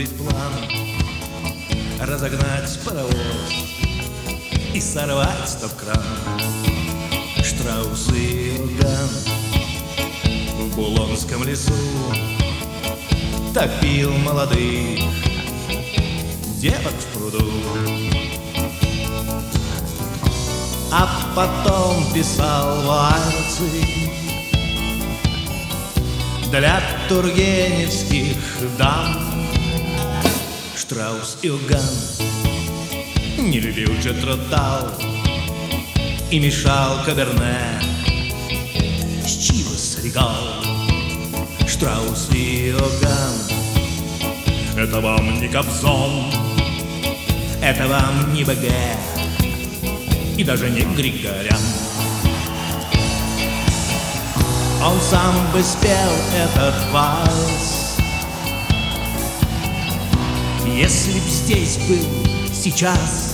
выстроить план, разогнать паровоз и сорвать стоп-кран. Штраус и Иоганн в Булонском лесу топил молодых девок в пруду, а потом писал вальсы для тургеневских дам. Штраус и Иоганн не любил Джетро Тал и мешал Каберне с Чивас Регал. Штраус и Иоганн — это вам не Кобзон, это вам не БГ и даже не Григорян. Он сам бы спел этот вальс, если б здесь был сейчас.